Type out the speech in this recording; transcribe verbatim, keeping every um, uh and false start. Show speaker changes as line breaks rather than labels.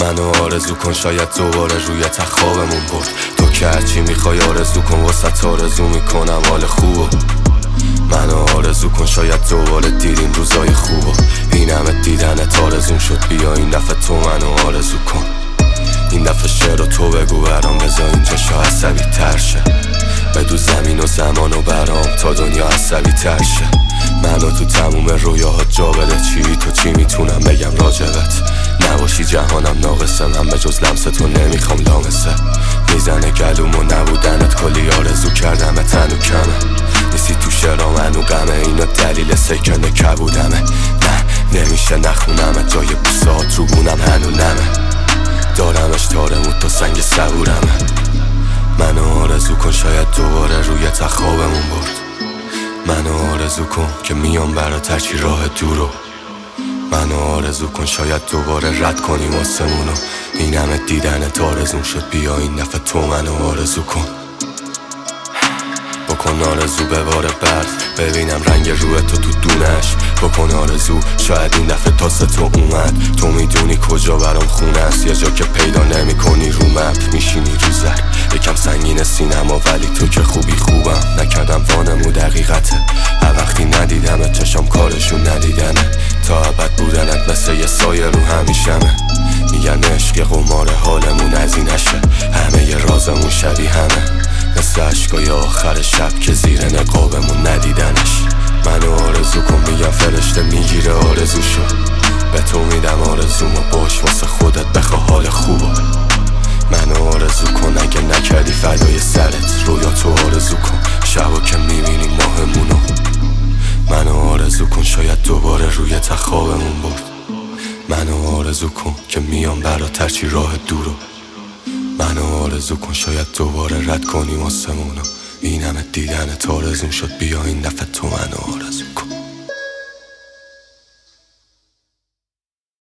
منو آرزو کن شاید دوباره روی تخت خوابمون برد. تو که هرچی میخوای آرزو کن واسه آرزو میکنم حال خوبو. منو آرزو کن شاید دوباره دیدیم روزای خوبو. این همه دیدنت آرزوم شد بیا این دفعه تو منو آرزو کن. این دفعه شعر و تو بگو برام بذار اینجا شا عصبی تر شه. بدو زمین و زمان و برام تا دنیا عصبی تر شه. منو تو تموم رویاهات جا بده چی تو چی میتونم بگم راجبت. نباشی جهانم ناقصه من به جز لمس تو نمیخوام لامسه. میزنه گلوم و نبودنت کلی آرزو کردم تنو کمه. نیستی تو شعرام منو غمه اینا دلیل سکن کبودمه. نه نمیشه نخونم جای بوسات رو بونم هنو نمه. دارمش تارمود تا سنگ صبورمه. منو آرزو کن شاید دوباره روی تخت خوابمون برد. منو آرزو کن که میام برات هرچی راه دورو. منو آرزو کن شاید دوباره رد کنیم آسمونو. این همه دیدنت آرزوم شد بیا این دفعه تو منو آرزو کن. بکن آرزو به بار برد ببینم رنگ روی تو تو دونش. بکن آرزو شاید این دفعه تاسه تو اومد. تو میدونی کجا برام خونه است یه جا که پیدا نمی کنی رو مپ. میشینی رو زر یکم سنگین سینما ولی تو که خوبی خوبم. نکردم وانمو دقیقته هر وقتی ندیدم چشم کارشون ندیدنه. تا ابد بودنت مثل یه سایه رو همیشمه. میگن عشق قمار حالمون از این نشه. همه ی رازمون شبیه همه مثل عشقای آخر شب که زیر نقابمون ندیدنش. منو آرزو کن میگم فرشته میگیره آرزو شو. به تو میدم آرزومو باش واسه خودت بخوا حال خوبو. منو آرزو کن اگه نکردی فدای سرت رویا تو آرزو کن شبا که میبینی ماهمونو. منو آرزو کن شاید دوباره روی تخت خوابمون برد. منو آرزو کن که میام برات هرچی راه دورو. منو آرزو کن شاید دوباره رد کنیم آسمونو. این همه دیدنت آرزوم شد بیا این دفعه تو منو آرزو کن.